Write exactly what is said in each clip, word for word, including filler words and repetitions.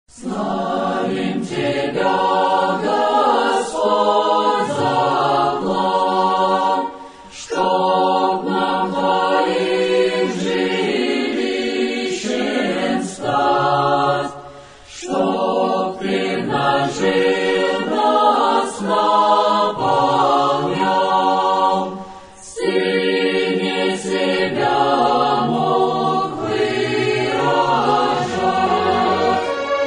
Славим Тебя, Господь, за план, чтоб нам Твоим жилищем стать, чтоб Ты нажил нас наполнял, сильнее себя мог выражать.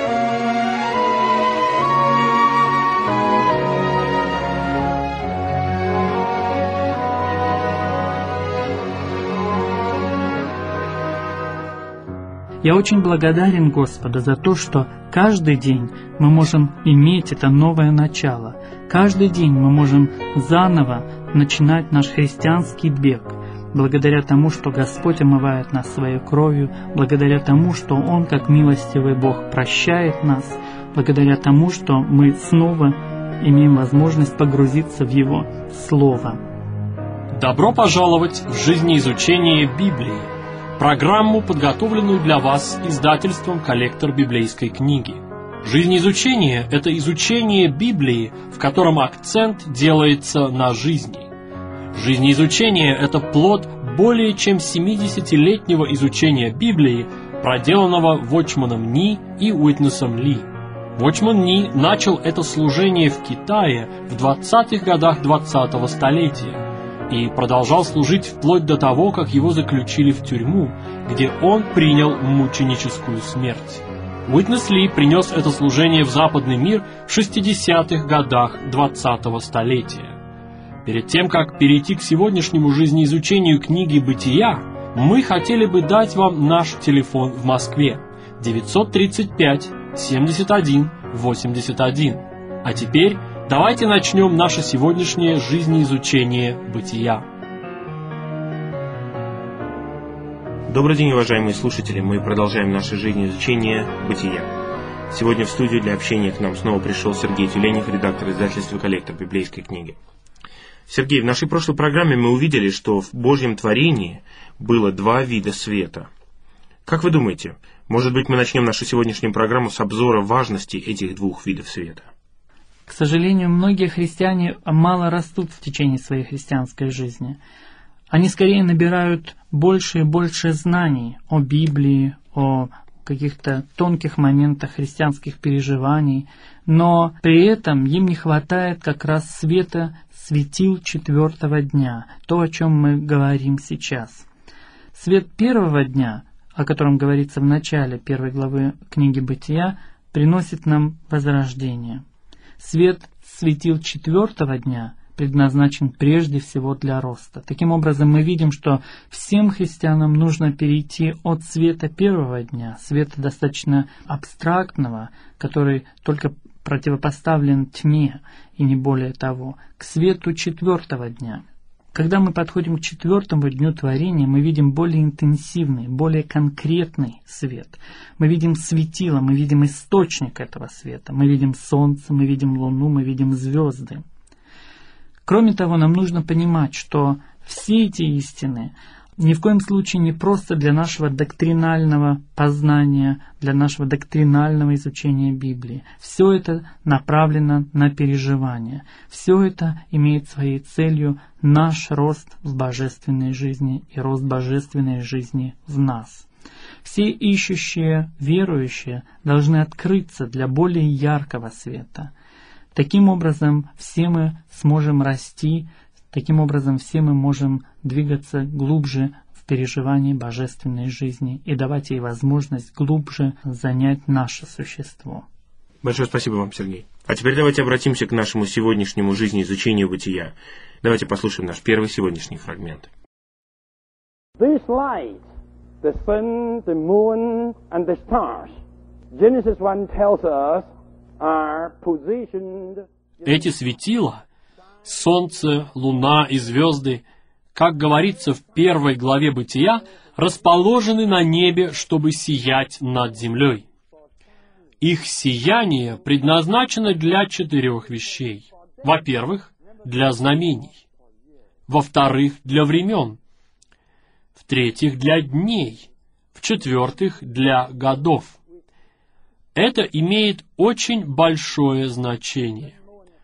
Я очень благодарен Господу за то, что каждый день мы можем иметь это новое начало. Каждый день мы можем заново начинать наш христианский бег, благодаря тому, что Господь омывает нас своей кровью, благодаря тому, что Он, как милостивый Бог, прощает нас, благодаря тому, что мы снова имеем возможность погрузиться в Его Слово. Добро пожаловать в жизнеизучение Библии, программу, подготовленную для вас издательством «Коллектор библейской книги». Жизнеизучение – это изучение Библии, в котором акцент делается на жизни. Жизнеизучение – это плод более чем семидесятилетнего изучения Библии, проделанного Watchman Nee и Уитнесом Ли. Watchman Nee начал это служение в Китае в двадцатых годах двадцатого столетия и продолжал служить вплоть до того, как его заключили в тюрьму, где он принял мученическую смерть. Уитнес Ли принес это служение в западный мир в шестидесятых годах двадцатого столетия. Перед тем, как перейти к сегодняшнему жизнеизучению книги «Бытия», мы хотели бы дать вам наш телефон в Москве девятьсот тридцать пять семьдесят один восемьдесят один. А теперь давайте начнем наше сегодняшнее жизнеизучение «Бытия». Добрый день, уважаемые слушатели! Мы продолжаем наше жизнеизучение «Бытия». Сегодня в студию для общения к нам снова пришел Сергей Тюленев, редактор издательства «Коллектор библейской книги». Сергей, в нашей прошлой программе мы увидели, что в Божьем творении было два вида света. Как вы думаете, может быть, мы начнем нашу сегодняшнюю программу с обзора важности этих двух видов света? К сожалению, многие христиане мало растут в течение своей христианской жизни. Они скорее набирают больше и больше знаний о Библии, о каких-то тонких моментах христианских переживаний, но при этом им не хватает как раз света светил четвертого дня, то, о чем мы говорим сейчас. Свет первого дня, о котором говорится в начале первой главы книги «Бытия», приносит нам возрождение. Свет светил четвертого дня предназначен прежде всего для роста. Таким образом, мы видим, что всем христианам нужно перейти от света первого дня, света достаточно абстрактного, который только противопоставлен тьме, и не более того, к свету четвертого дня. Когда мы подходим к четвертому дню творения, мы видим более интенсивный, более конкретный свет. Мы видим светило, мы видим источник этого света, мы видим солнце, мы видим луну, мы видим звезды. Кроме того, нам нужно понимать, что все эти истины ни в коем случае не просто для нашего доктринального познания, для нашего доктринального изучения Библии. Все это направлено на переживание. Все это имеет своей целью наш рост в божественной жизни и рост божественной жизни в нас. Все ищущие, верующие должны открыться для более яркого света. Таким образом, все мы сможем расти, таким образом, все мы можем двигаться глубже в переживании божественной жизни и давать ей возможность глубже занять наше существо. Большое спасибо вам, Сергей. А теперь давайте обратимся к нашему сегодняшнему жизнеизучению бытия. Давайте послушаем наш первый сегодняшний фрагмент. This light, the sun, the moon, and the stars, Genesis one tells us, are positioned. Эти светила, солнце, луна и звезды, как говорится в первой главе Бытия, расположены на небе, чтобы сиять над землей. Их сияние предназначено для четырех вещей. Во-первых, для знамений. Во-вторых, для времен. В-третьих, для дней. В-четвертых, для годов. это имеет очень большое значение.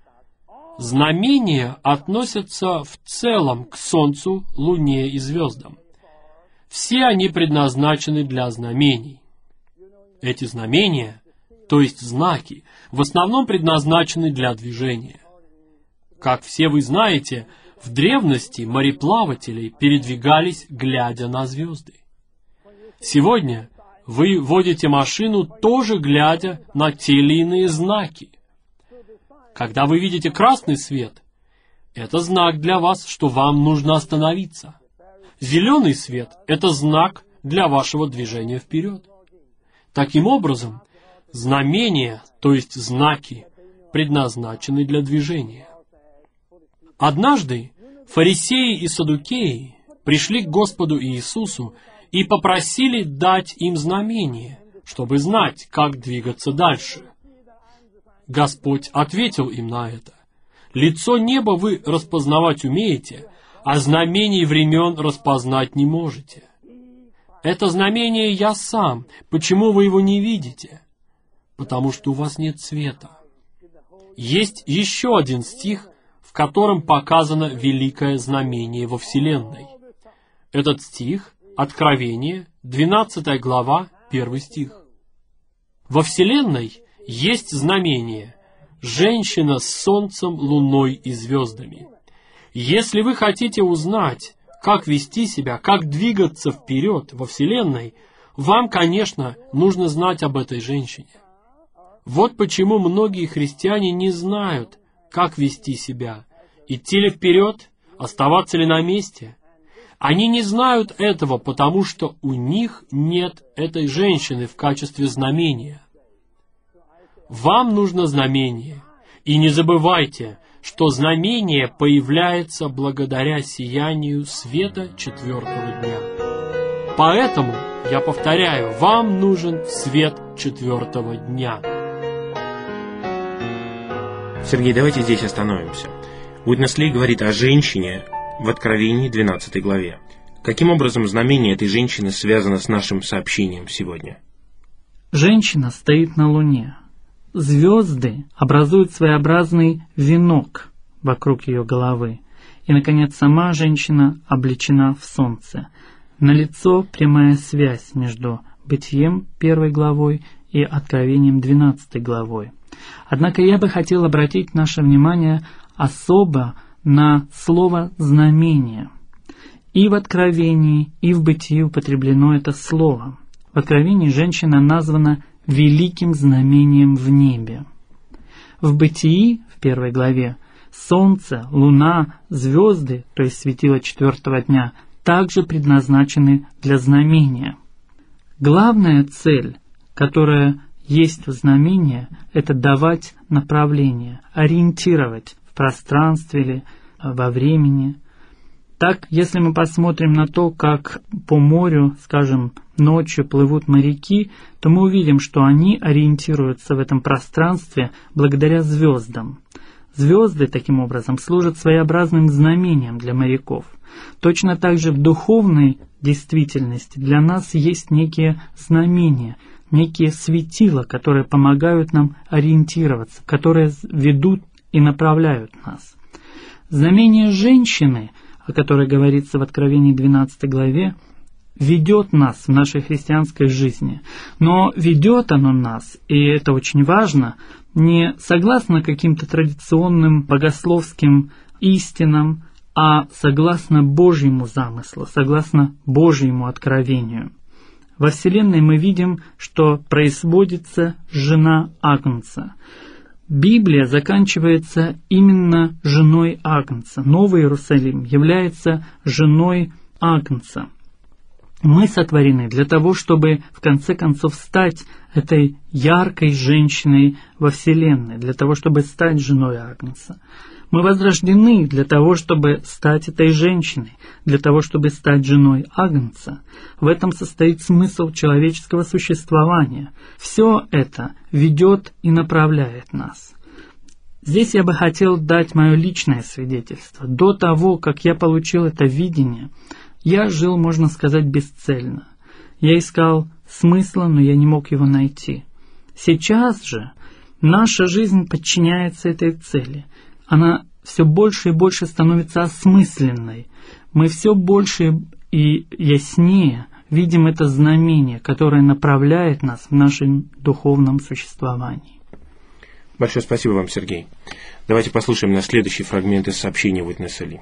Знамения относятся в целом к Солнцу, Луне и звездам. Все они предназначены для знамений. Эти знамения, то есть знаки, в основном предназначены для движения. Как все вы знаете, в древности мореплаватели передвигались, глядя на звезды. Сегодня вы водите машину, тоже глядя на те или иные знаки. Когда вы видите красный свет, это знак для вас, что вам нужно остановиться. Зеленый свет – это знак для вашего движения вперед. Таким образом, знамения, то есть знаки, предназначены для движения. Однажды фарисеи и саддукеи пришли к Господу Иисусу и попросили дать им знамение, чтобы знать, как двигаться дальше. Господь ответил им на это: «Лицо неба вы распознавать умеете, а знамений времен распознать не можете. Это знамение я сам. Почему вы его не видите? Потому что у вас нет света». Есть еще один стих, в котором показано великое знамение во Вселенной. Этот стих — Откровение, двенадцатая глава, первый стих. Во Вселенной есть знамение — женщина с солнцем, луной и звездами. Если вы хотите узнать, как вести себя, как двигаться вперед во Вселенной, вам, конечно, нужно знать об этой женщине. Вот почему многие христиане не знают, как вести себя, идти ли вперед, оставаться ли на месте. Они не знают этого, потому что у них нет этой женщины в качестве знамения. Вам нужно знамение, и не забывайте, что знамение появляется благодаря сиянию света четвертого дня. Поэтому, я повторяю, вам нужен свет четвертого дня. Сергей, давайте здесь остановимся. Уитнес Ли говорит о женщине в Откровении двенадцатой главе. Каким образом знамение этой женщины связано с нашим сообщением сегодня? Женщина стоит на Луне. Звезды образуют своеобразный венок вокруг ее головы. И, наконец, сама женщина облечена в солнце. Налицо прямая связь между Бытием первой главой и Откровением двенадцатой главой. Однако я бы хотел обратить наше внимание особо на слово «знамение». И в Откровении, и в Бытии употреблено это слово. В Откровении женщина названа великим знамением в небе. В Бытии, в первой главе, солнце, луна, звезды, то есть светило четвертого дня, также предназначены для знамения. Главная цель, которая есть в знамении, это давать направление, ориентировать в пространстве или во времени. Так, если мы посмотрим на то, как по морю, скажем, ночью плывут моряки, то мы увидим, что они ориентируются в этом пространстве благодаря звездам. Звезды, таким образом, служат своеобразным знамением для моряков. Точно так же в духовной действительности для нас есть некие знамения, некие светила, которые помогают нам ориентироваться, которые ведут и направляют нас. Знамение женщины, о которой говорится в Откровении двенадцатой главе, ведет нас в нашей христианской жизни. Но ведет оно нас, и это очень важно, не согласно каким-то традиционным богословским истинам, а согласно Божьему замыслу, согласно Божьему откровению. Во Вселенной мы видим, что производится жена Агнца. Библия заканчивается именно женой Агнца. Новый Иерусалим является женой Агнца. Мы сотворены для того, чтобы в конце концов стать этой яркой женщиной во Вселенной, для того, чтобы стать женой Агнца. Мы возрождены для того, чтобы стать этой женщиной, для того, чтобы стать женой Агнца. В этом состоит смысл человеческого существования. Все это ведет и направляет нас. Здесь я бы хотел дать мое личное свидетельство. До того, как я получил это видение, я жил, можно сказать, бесцельно. Я искал смысла, но я не мог его найти. Сейчас же наша жизнь подчиняется этой цели. Она все больше и больше становится осмысленной. Мы все больше и яснее видим это знамение, которое направляет нас в нашем духовном существовании. Большое спасибо вам, Сергей. Давайте послушаем наш следующий фрагмент из сообщения Witness Lee.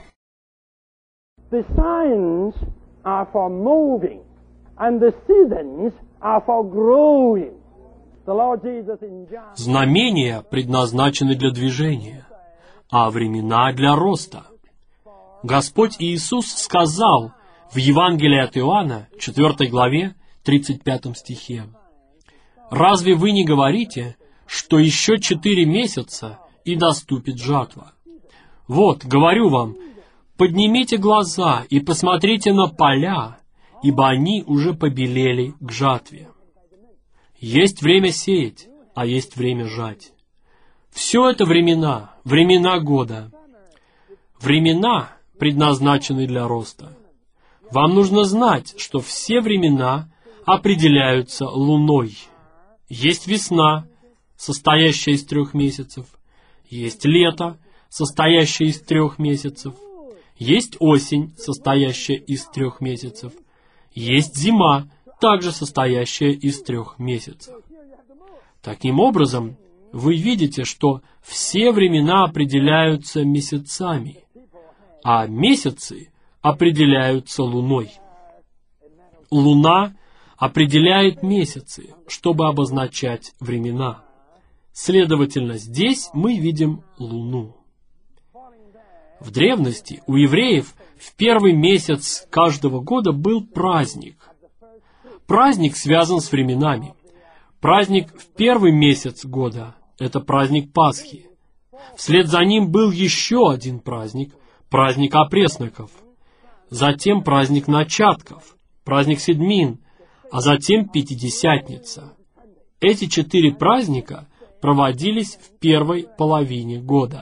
The signs are for moving, and the seasons are for growing. The Lord Jesus in John... Знамения предназначены для движения, а времена для роста. Господь Иисус сказал в Евангелии от Иоанна, четвёртой главе, тридцать пятом стихе: «Разве вы не говорите, что еще четыре месяца, и наступит жатва? Вот, говорю вам, поднимите глаза и посмотрите на поля, ибо они уже побелели к жатве. Есть время сеять, а есть время жать. Все это времена, времена года. Времена предназначены для роста. Вам нужно знать, что все времена определяются луной. Есть весна, состоящая из трех месяцев. Есть лето, состоящее из трех месяцев. Есть осень, состоящая из трех месяцев. Есть зима, также состоящая из трех месяцев. Таким образом, вы видите, что все времена определяются месяцами, а месяцы определяются луной. Луна определяет месяцы, чтобы обозначать времена. Следовательно, здесь мы видим Луну. В древности у евреев в первый месяц каждого года был праздник. Праздник связан с временами. Праздник в первый месяц года – это праздник Пасхи. Вслед за ним был еще один праздник – праздник опресноков. Затем праздник начатков, праздник седмин, а затем Пятидесятница. Эти четыре праздника проводились в первой половине года.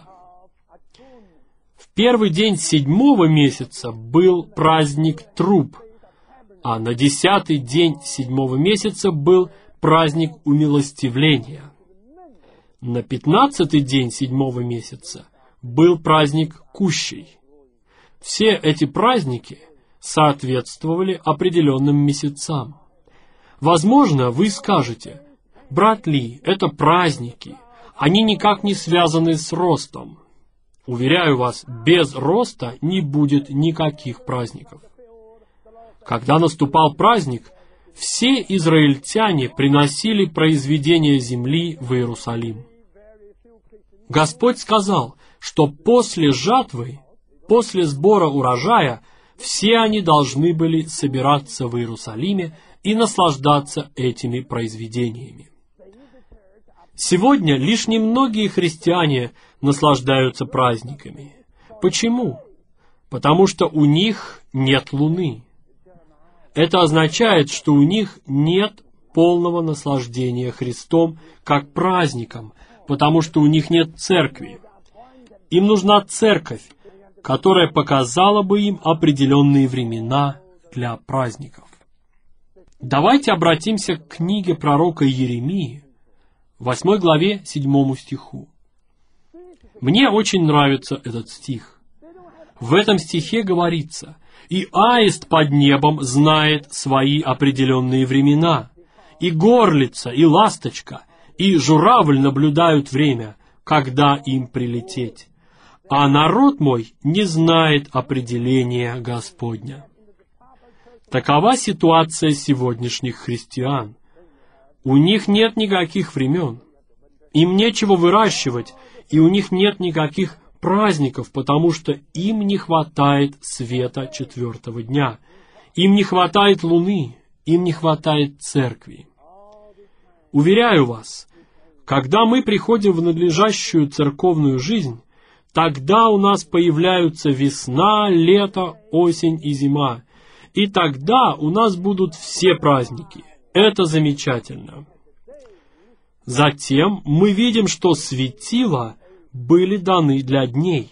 В первый день седьмого месяца был праздник труб, а на десятый день седьмого месяца был праздник умилостивления. На пятнадцатый день седьмого месяца был праздник кущей. Все эти праздники соответствовали определенным месяцам. Возможно, вы скажете: «Брат Ли, это праздники, они никак не связаны с ростом». Уверяю вас, без роста не будет никаких праздников. Когда наступал праздник, все израильтяне приносили произведения земли в Иерусалим. Господь сказал, что после жатвы, после сбора урожая, все они должны были собираться в Иерусалиме и наслаждаться этими произведениями. Сегодня лишь немногие христиане наслаждаются праздниками. Почему? Потому что у них нет луны. Это означает, что у них нет полного наслаждения Христом как праздником, потому что у них нет церкви. Им нужна церковь, которая показала бы им определенные времена для праздников. Давайте обратимся к книге пророка Иеремии, восьмой главе, седьмому стиху. Мне очень нравится этот стих. В этом стихе говорится: «И аист под небом знает свои определенные времена, и горлица, и ласточка, и журавль наблюдают время, когда им прилететь. А народ мой не знает определения Господня». Такова ситуация сегодняшних христиан. У них нет никаких времен. Им нечего выращивать, и у них нет никаких праздников, потому что им не хватает света четвертого дня. Им не хватает луны, им не хватает церкви. Уверяю вас, когда мы приходим в надлежащую церковную жизнь, тогда у нас появляются весна, лето, осень и зима. И тогда у нас будут все праздники. Это замечательно. Затем мы видим, что светила были даны для дней.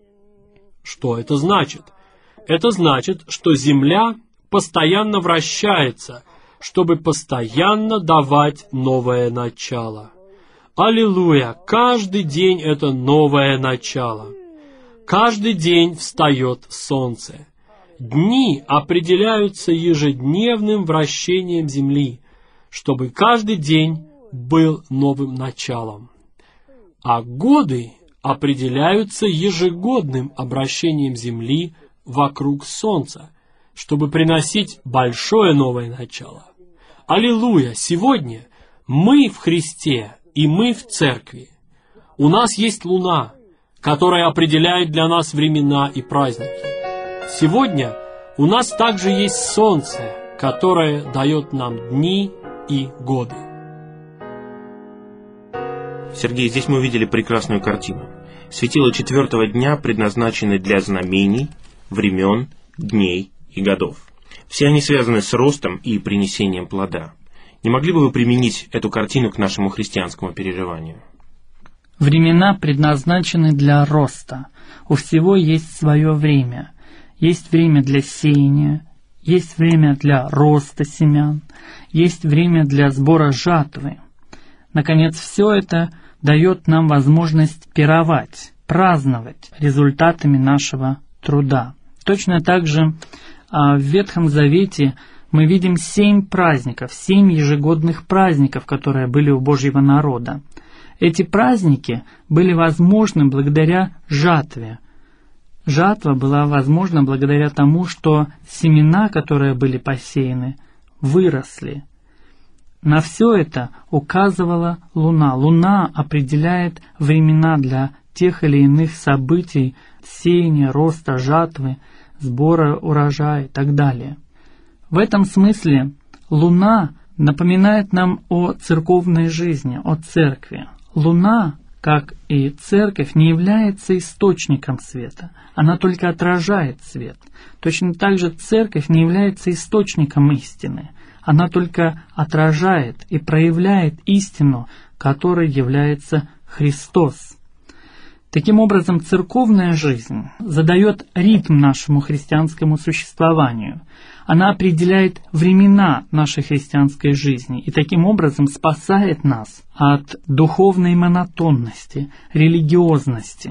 Что это значит? Это значит, что Земля постоянно вращается, чтобы постоянно давать новое начало. Аллилуйя! Каждый день это новое начало. Каждый день встает солнце. Дни определяются ежедневным вращением Земли, чтобы каждый день был новым началом. А годы определяются ежегодным обращением Земли вокруг Солнца, чтобы приносить большое новое начало. Аллилуйя! Сегодня мы в Христе, и мы в Церкви. У нас есть Луна, которая определяет для нас времена и праздники. Сегодня у нас также есть Солнце, которое дает нам дни и годы. Сергей, здесь мы увидели прекрасную картину. Светила четвертого дня предназначены для знамений, времен, дней и годов. Все они связаны с ростом и принесением плода. Не могли бы вы применить эту картину к нашему христианскому переживанию? Времена предназначены для роста. У всего есть свое время. Есть время для сеяния, есть время для роста семян, есть время для сбора жатвы. Наконец, все это дает нам возможность пировать, праздновать результатами нашего труда. Точно так же в Ветхом Завете мы видим семь праздников, семь ежегодных праздников, которые были у Божьего народа. Эти праздники были возможны благодаря жатве. Жатва была возможна благодаря тому, что семена, которые были посеяны, выросли. На все это указывала Луна. Луна определяет времена для тех или иных событий, сеяния, роста, жатвы, сбора урожая и так далее. В этом смысле Луна напоминает нам о церковной жизни, о церкви. Луна, как и церковь, не является источником света, она только отражает свет. Точно так же церковь не является источником истины, она только отражает и проявляет истину, которой является Христос. Таким образом, церковная жизнь задает ритм нашему христианскому существованию. Она определяет времена нашей христианской жизни и таким образом спасает нас от духовной монотонности, религиозности.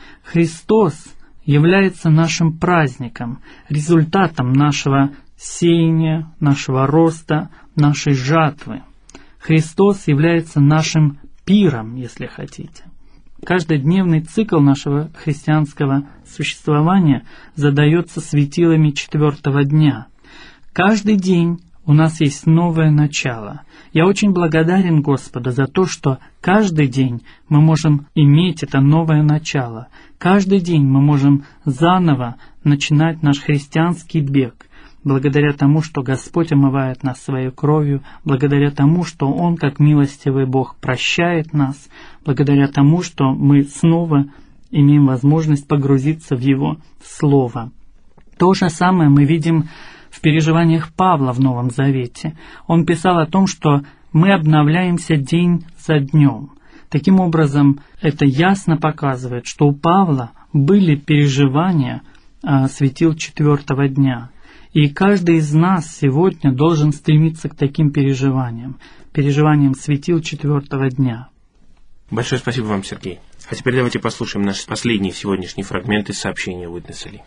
Христос является нашим праздником, результатом нашего сеяния, нашего роста, нашей жатвы. Христос является нашим пиром, если хотите. Каждодневный цикл нашего христианского существования задается светилами четвертого дня. Каждый день у нас есть новое начало. Я очень благодарен Господу за то, что каждый день мы можем иметь это новое начало. Каждый день мы можем заново начинать наш христианский бег, благодаря тому, что Господь омывает нас своей кровью, благодаря тому, что Он, как милостивый Бог, прощает нас, благодаря тому, что мы снова имеем возможность погрузиться в Его Слово. То же самое мы видим в переживаниях Павла в Новом Завете. Он писал о том, что мы обновляемся день за днем. Таким образом, это ясно показывает, что у Павла были переживания а, светил четвертого дня. И каждый из нас сегодня должен стремиться к таким переживаниям, переживаниям светил четвертого дня. Большое спасибо вам, Сергей. А теперь давайте послушаем наш последний сегодняшний фрагмент из сообщения Witness Lee.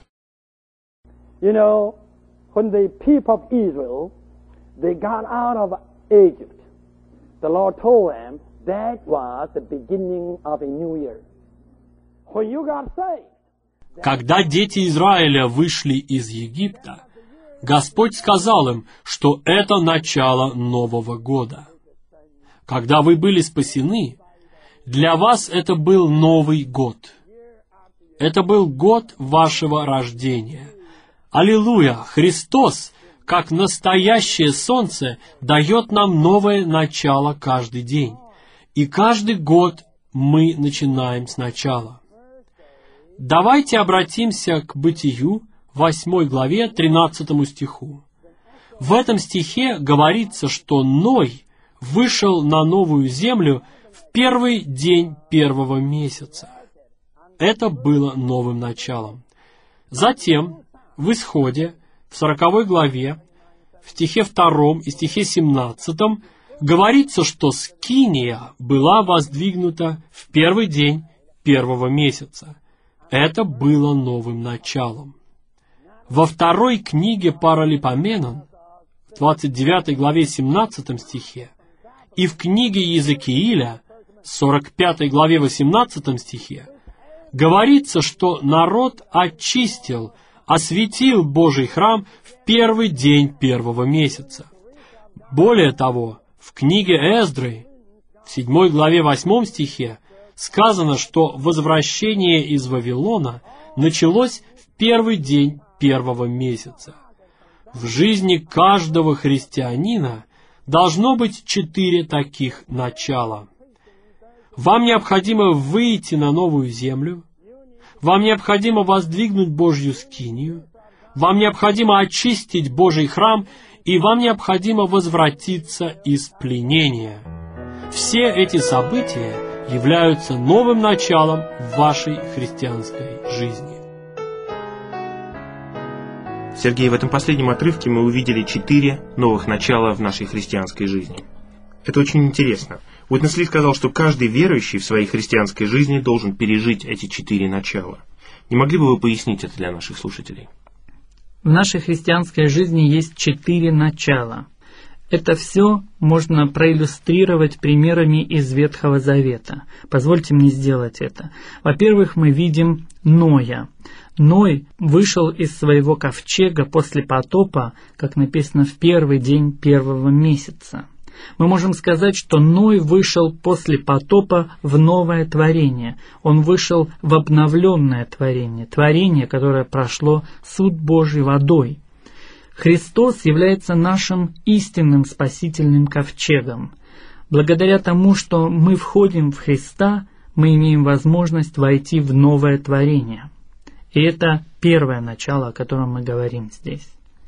You know, when the people of Israel, they got out of Egypt, the Lord told them that was the beginning of a new year. When you got saved, Когда дети Израиля вышли из Египта, Господь сказал им, что это начало Нового года. Когда вы были спасены, для вас это был Новый год. Это был год вашего рождения. Аллилуйя! Христос, как настоящее солнце, дает нам новое начало каждый день. И каждый год мы начинаем сначала. Давайте обратимся к Бытию, восьмой главе, тринадцатому стиху. В этом стихе говорится, что Ной вышел на новую землю в первый день первого месяца. Это было новым началом. Затем, в Исходе, в сороковой главе, в стихе втором и стихе семнадцатом говорится, что скиния была воздвигнута в первый день первого месяца. Это было новым началом. Во второй книге Паралипоменон, в двадцать девятой главе семнадцатом стихе, и в книге Иезекииля, сорок пятой главе восемнадцатом стихе, говорится, что народ очистил, осветил Божий храм в первый день первого месяца. Более того, в книге Эздры, в седьмой главе восьмом стихе, сказано, что возвращение из Вавилона началось в первый день первого месяца. В жизни каждого христианина должно быть четыре таких начала. Вам необходимо выйти на новую землю, вам необходимо воздвигнуть Божью скинию, вам необходимо очистить Божий храм, и вам необходимо возвратиться из пленения. Все эти события являются новым началом в вашей христианской жизни. Сергей, в этом последнем отрывке мы увидели четыре новых начала в нашей христианской жизни. Это очень интересно. Уитнес Ли сказал, что каждый верующий в своей христианской жизни должен пережить эти четыре начала. Не могли бы вы пояснить это для наших слушателей? В нашей христианской жизни есть четыре начала. Это все можно проиллюстрировать примерами из Ветхого Завета. Позвольте мне сделать это. Во-первых, мы видим Ноя. Ной вышел из своего ковчега после потопа, как написано, в первый день первого месяца. Мы можем сказать, что Ной вышел после потопа в новое творение. Он вышел в обновленное творение, творение, которое прошло суд Божий водой. Христос является нашим истинным спасительным ковчегом. Благодаря тому, что мы входим в Христа, мы имеем возможность войти в новое творение. И это первое начало, о котором мы говорим здесь.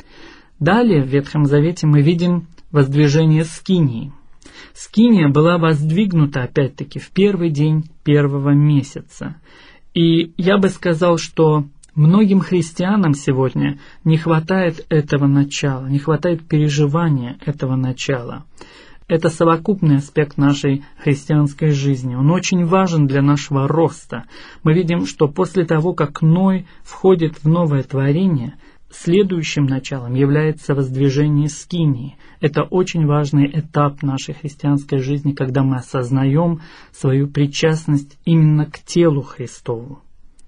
Далее в Ветхом Завете мы видим воздвижение скинии. Скиния была воздвигнута, опять-таки, в первый день первого месяца. И я бы сказал, что многим христианам сегодня не хватает этого начала, не хватает переживания этого начала. Это совокупный аспект нашей христианской жизни. Он очень важен для нашего роста. Мы видим, что после того, как Ной входит в новое творение, следующим началом является воздвижение скинии. Это очень важный этап нашей христианской жизни, когда мы осознаем свою причастность именно к телу Христову.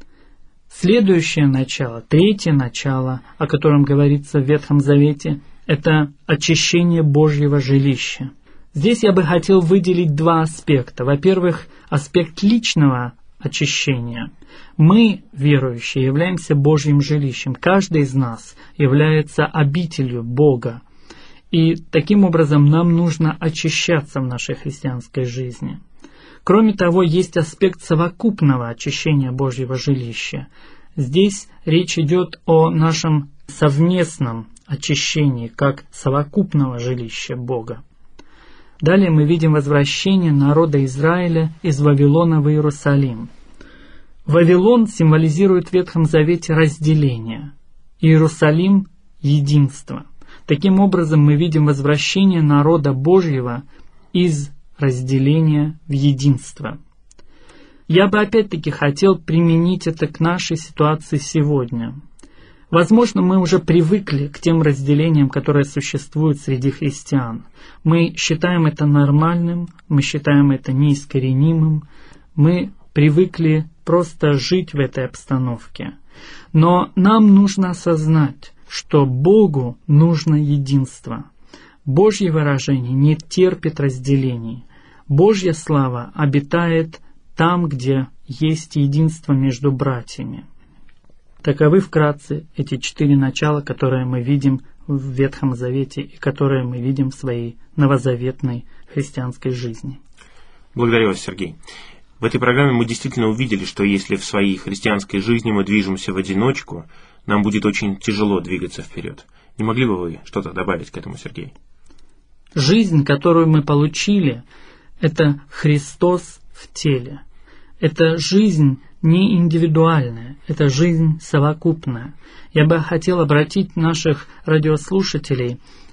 Следующее начало, третье начало, о котором говорится в Ветхом Завете, это очищение Божьего жилища. Здесь я бы хотел выделить два аспекта. Во-первых, аспект личного очищения. Мы, верующие, являемся Божьим жилищем. Каждый из нас является обителью Бога. И таким образом нам нужно очищаться в нашей христианской жизни. Кроме того, есть аспект совокупного очищения Божьего жилища. Здесь речь идет о нашем совместном очищении, как совокупного жилища Бога. Далее мы видим возвращение народа Израиля из Вавилона в Иерусалим. Вавилон символизирует в Ветхом Завете разделение, Иерусалим – единство. Таким образом, мы видим возвращение народа Божьего из разделения в единство. Я бы опять-таки хотел применить это к нашей ситуации сегодня. Возможно, мы уже привыкли к тем разделениям, которые существуют среди христиан. Мы считаем это нормальным, мы считаем это неискоренимым, мы привыкли просто жить в этой обстановке. Но нам нужно осознать, что Богу нужно единство. Божье выражение не терпит разделений. Божья слава обитает там, где есть единство между братьями. Таковы вкратце эти четыре начала, которые мы видим в Ветхом Завете и которые мы видим в своей новозаветной христианской жизни. Благодарю вас, Сергей. В этой программе мы действительно увидели, что если в своей христианской жизни мы движемся в одиночку, нам будет очень тяжело двигаться вперед. Не могли бы вы что-то добавить к этому, Сергей? Жизнь, которую мы получили, это Христос в теле. Это жизнь не индивидуальная, это жизнь совокупная. Я бы хотел обратить наших радиослушателей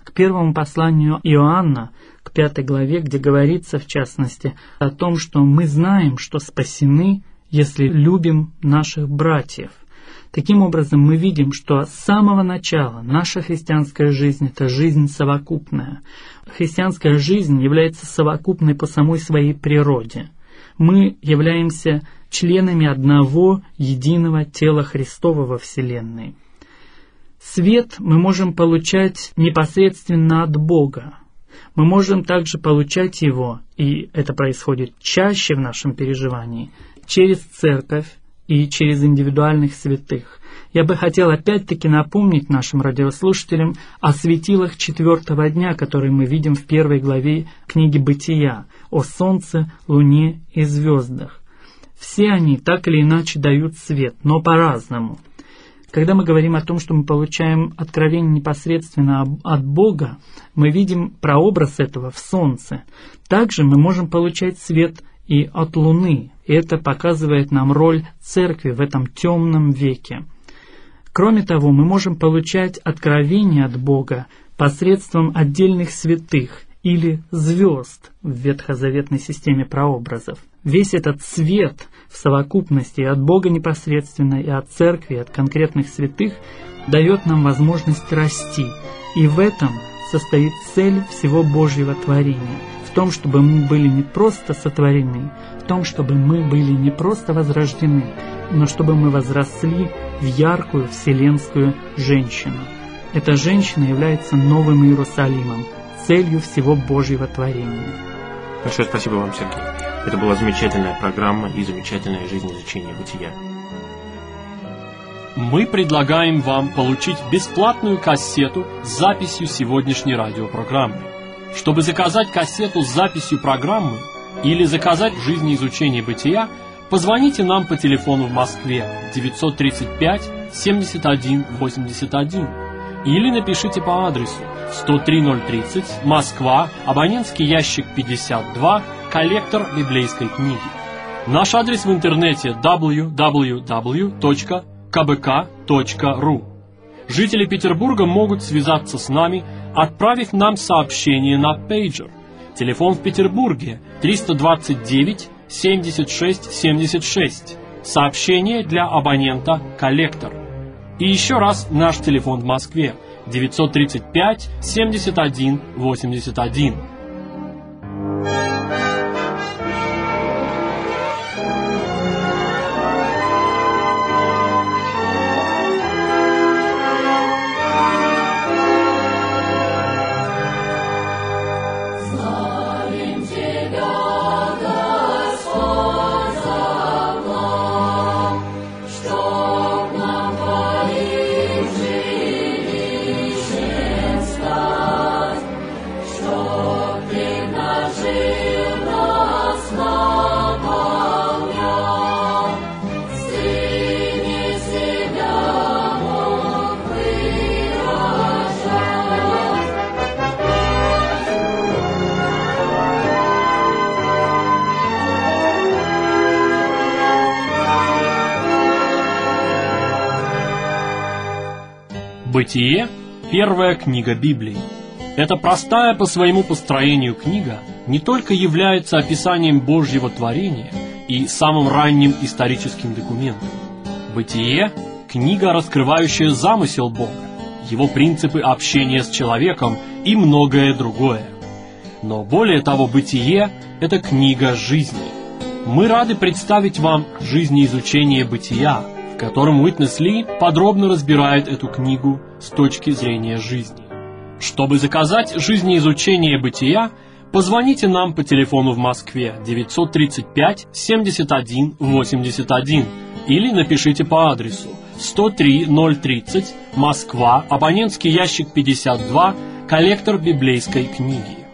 к первому посланию Иоанна, к пятой главе, где говорится, в частности, о том, что мы знаем, что спасены, если любим наших братьев. Таким образом, мы видим, что с самого начала наша христианская жизнь – это жизнь совокупная. Христианская жизнь является совокупной по самой своей природе. Мы являемся членами одного единого тела Христова во Вселенной. Свет мы можем получать непосредственно от Бога. Мы можем также получать его, и это происходит чаще в нашем переживании, через церковь и через индивидуальных святых. Я бы хотел опять-таки напомнить нашим радиослушателям о светилах четвертого дня, которые мы видим в первой главе книги «Бытия», о солнце, луне и звездах. Все они так или иначе дают свет, но по-разному. Когда мы говорим о том, что мы получаем откровение непосредственно от Бога, мы видим прообраз этого в солнце. Также мы можем получать свет и от луны, и это показывает нам роль церкви в этом темном веке. Кроме того, мы можем получать откровение от Бога посредством отдельных святых или звезд в ветхозаветной системе прообразов. Весь этот свет в совокупности и от Бога непосредственно, и от церкви, и от конкретных святых дает нам возможность расти. И в этом состоит цель всего Божьего творения. В том, чтобы мы были не просто сотворены, в том, чтобы мы были не просто возрождены, но чтобы мы возросли в яркую вселенскую женщину. Эта женщина является новым Иерусалимом, целью всего Божьего творения. Большое спасибо вам, Сергей. Это была замечательная программа и замечательная жизнь изучения бытия. Мы предлагаем вам получить бесплатную кассету с записью сегодняшней радиопрограммы. Чтобы заказать кассету с записью программы или заказать жизнеизучение бытия, позвоните нам по телефону в Москве девятьсот тридцать пять семьдесят один восемьдесят один или напишите по адресу сто три ноль тридцать, Москва, абонентский ящик пятьдесят два, коллектор библейской книги. Наш адрес в интернете дабл ю дабл ю дабл ю точка ка бэ ка точка ру. Жители Петербурга могут связаться с нами, отправив нам сообщение на пейджер. Телефон в Петербурге триста двадцать девять семьдесят шесть семьдесят шесть. Сообщение для абонента «Коллектор». И еще раз наш телефон в Москве девятьсот тридцать пять семьдесят один восемьдесят один. Бытие – первая книга Библии. Эта простая по своему построению книга не только является описанием Божьего творения и самым ранним историческим документом. Бытие – книга, раскрывающая замысел Бога, его принципы общения с человеком и многое другое. Но более того, Бытие – это книга жизни. Мы рады представить вам жизнеизучение Бытия, в котором Уитнес Ли подробно разбирает эту книгу с точки зрения жизни. Чтобы заказать жизнеизучение бытия, позвоните нам по телефону в Москве девятьсот тридцать пять семьдесят один восемьдесят один или напишите по адресу сто три ноль тридцать, Москва, абонентский ящик пятьдесят два, коллектор библейской книги.